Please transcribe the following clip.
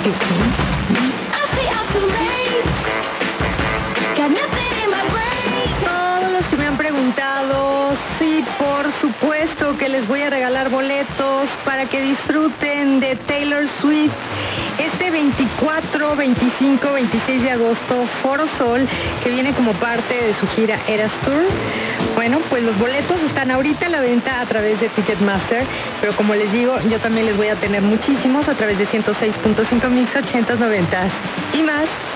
Todos los que me han preguntado, sí, por supuesto que les voy a regalar boletos para que disfruten de Taylor Swift este 24, 25, 26 de agosto, Foro Sol, que viene como parte de su gira Eras Tour. Bueno, pues los boletos están ahorita a la venta a través de Ticketmaster, pero como les digo, yo también les voy a tener muchísimos a través de 106.5 mix 80s, 90s y más.